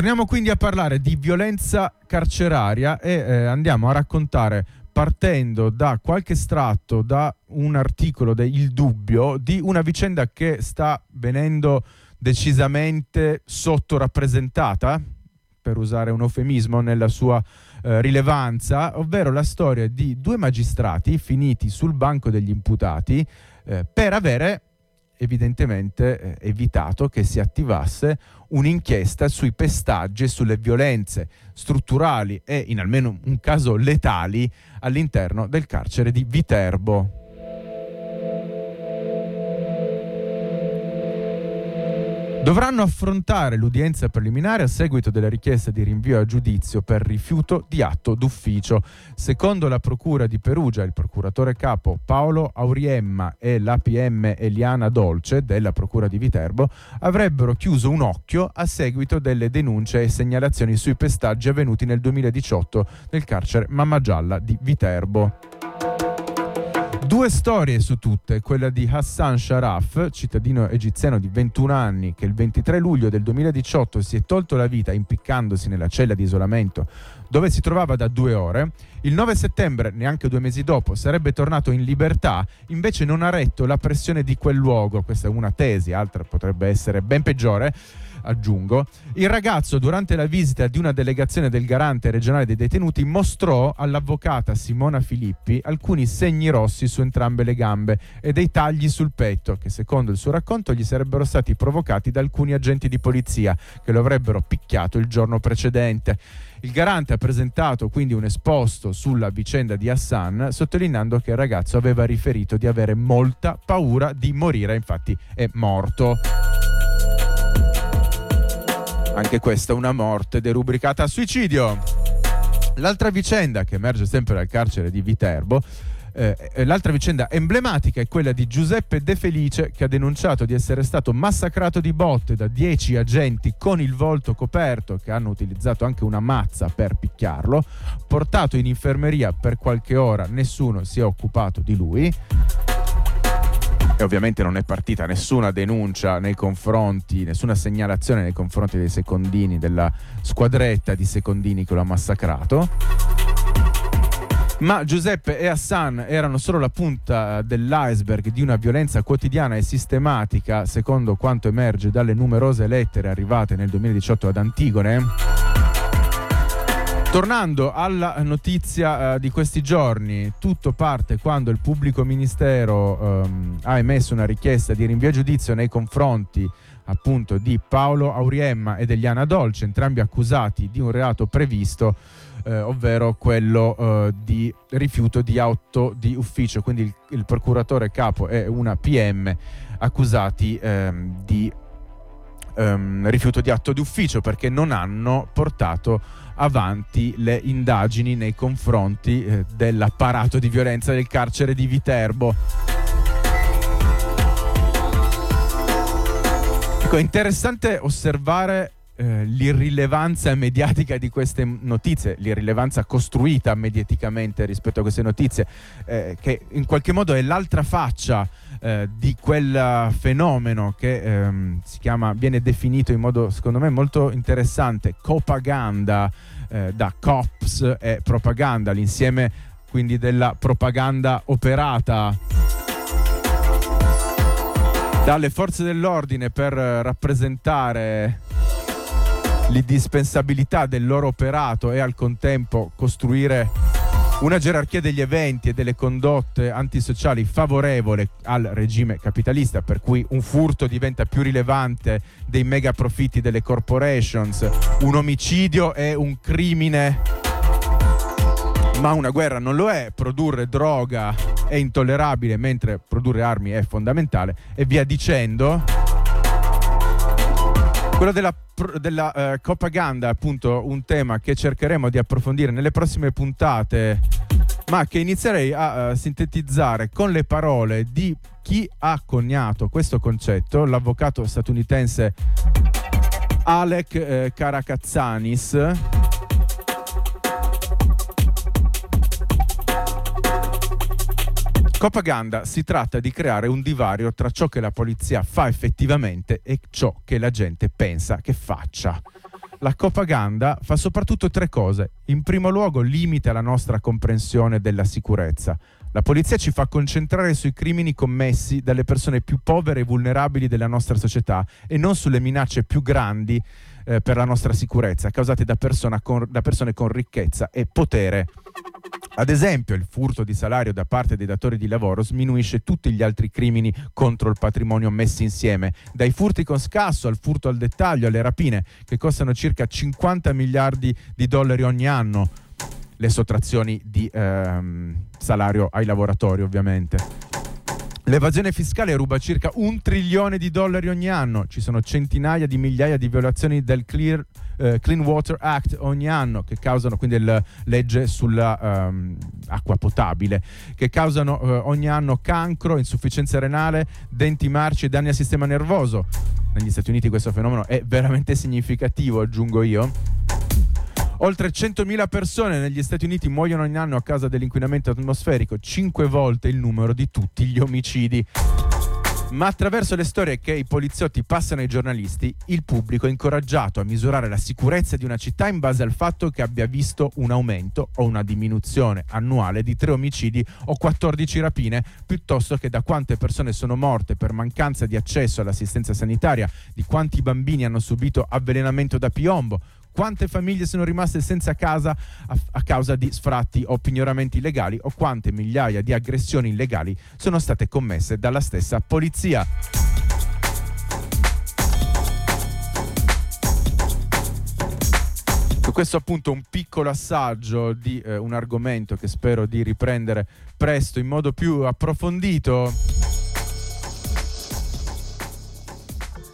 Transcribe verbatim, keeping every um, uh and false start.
Torniamo quindi a parlare di violenza carceraria e eh, andiamo a raccontare, partendo da qualche estratto da un articolo de Il Dubbio, di una vicenda che sta venendo decisamente sottorappresentata, per usare un eufemismo, nella sua eh, rilevanza, ovvero la storia di due magistrati finiti sul banco degli imputati eh, per avere evidentemente eh, evitato che si attivasse un'inchiesta sui pestaggi e sulle violenze strutturali e in almeno un caso letali all'interno del carcere di Viterbo. Dovranno affrontare l'udienza preliminare a seguito della richiesta di rinvio a giudizio per rifiuto di atto d'ufficio. Secondo la Procura di Perugia, il procuratore capo Paolo Auriemma e l'A P M Eliana Dolce della Procura di Viterbo avrebbero chiuso un occhio a seguito delle denunce e segnalazioni sui pestaggi avvenuti nel duemiladiciotto nel carcere Mammagialla di Viterbo. Due storie su tutte, quella di Hassan Sharaf, cittadino egiziano di ventuno anni, che il ventitré luglio del duemiladiciotto si è tolto la vita impiccandosi nella cella di isolamento dove si trovava da due ore. Il nove settembre, neanche due mesi dopo, sarebbe tornato in libertà, invece non ha retto la pressione di quel luogo. Questa è una tesi, altra potrebbe essere ben peggiore, aggiungo. Il ragazzo, durante la visita di una delegazione del garante regionale dei detenuti, mostrò all'avvocata Simona Filippi alcuni segni rossi su entrambe le gambe e dei tagli sul petto che, secondo il suo racconto, gli sarebbero stati provocati da alcuni agenti di polizia che lo avrebbero picchiato il giorno precedente. Il garante ha presentato quindi un esposto sulla vicenda di Hassan, sottolineando che il ragazzo aveva riferito di avere molta paura di morire, infatti è morto. Anche questa una morte derubricata a suicidio. L'altra vicenda che emerge sempre dal carcere di Viterbo, eh, l'altra vicenda emblematica è quella di Giuseppe De Felice, che ha denunciato di essere stato massacrato di botte da dieci agenti con il volto coperto, che hanno utilizzato anche una mazza per picchiarlo, portato in infermeria per qualche ora, nessuno si è occupato di lui. E ovviamente non è partita nessuna denuncia nei confronti, nessuna segnalazione nei confronti dei secondini, della squadretta di secondini che lo ha massacrato. Ma Giuseppe e Hassan erano solo la punta dell'iceberg di una violenza quotidiana e sistematica, secondo quanto emerge dalle numerose lettere arrivate nel duemiladiciotto ad Antigone. Tornando alla notizia uh, di questi giorni, tutto parte quando il pubblico ministero um, ha emesso una richiesta di rinvio a giudizio nei confronti appunto di Paolo Auriemma ed Eliana Dolce, entrambi accusati di un reato previsto, eh, ovvero quello eh, di rifiuto di atto di ufficio. Quindi il, il procuratore capo e una P M accusati ehm, di ehm, rifiuto di atto di ufficio perché non hanno portato avanti le indagini nei confronti eh, dell'apparato di violenza del carcere di Viterbo. Ecco, è interessante osservare eh, l'irrilevanza mediatica di queste notizie, l'irrilevanza costruita mediaticamente rispetto a queste notizie, eh, che in qualche modo è l'altra faccia eh, di quel fenomeno che ehm, si chiama, viene definito in modo secondo me molto interessante, copaganda, eh, da cops e propaganda, l'insieme quindi della propaganda operata dalle forze dell'ordine per rappresentare l'indispensabilità del loro operato e al contempo costruire una gerarchia degli eventi e delle condotte antisociali favorevole al regime capitalista, per cui un furto diventa più rilevante dei mega profitti delle corporations, un omicidio è un crimine ma una guerra non lo è, produrre droga è intollerabile mentre produrre armi è fondamentale, e via dicendo. Quello della, della eh, propaganda è appunto un tema che cercheremo di approfondire nelle prossime puntate, ma che inizierei a uh, sintetizzare con le parole di chi ha coniato questo concetto, l'avvocato statunitense Alec eh, Karakatsanis. Propaganda si tratta di creare un divario tra ciò che la polizia fa effettivamente e ciò che la gente pensa che faccia. La propaganda fa soprattutto tre cose. In primo luogo limita la nostra comprensione della sicurezza. La polizia ci fa concentrare sui crimini commessi dalle persone più povere e vulnerabili della nostra società e non sulle minacce più grandi eh, per la nostra sicurezza, causate da, persona con, da persone con ricchezza e potere. Ad esempio, il furto di salario da parte dei datori di lavoro sminuisce tutti gli altri crimini contro il patrimonio messi insieme, dai furti con scasso al furto al dettaglio, alle rapine, che costano circa cinquanta miliardi di dollari ogni anno, le sottrazioni di ehm, salario ai lavoratori ovviamente. L'evasione fiscale ruba circa un trilione di dollari ogni anno, ci sono centinaia di migliaia di violazioni del Clear, eh, Clean Water Act ogni anno, che causano, quindi la legge sulla ehm, acqua potabile, che causano eh, ogni anno cancro, insufficienza renale, denti marci e danni al sistema nervoso. Negli Stati Uniti questo fenomeno è veramente significativo, aggiungo io. Oltre centomila persone negli Stati Uniti muoiono ogni anno a causa dell'inquinamento atmosferico, cinque volte il numero di tutti gli omicidi. Ma attraverso le storie che i poliziotti passano ai giornalisti, il pubblico è incoraggiato a misurare la sicurezza di una città in base al fatto che abbia visto un aumento o una diminuzione annuale di tre omicidi o quattordici rapine, piuttosto che da quante persone sono morte per mancanza di accesso all'assistenza sanitaria, di quanti bambini hanno subito avvelenamento da piombo, quante famiglie sono rimaste senza casa a, a causa di sfratti o pignoramenti illegali, o quante migliaia di aggressioni illegali sono state commesse dalla stessa polizia. Questo appunto un piccolo assaggio di eh, un argomento che spero di riprendere presto in modo più approfondito.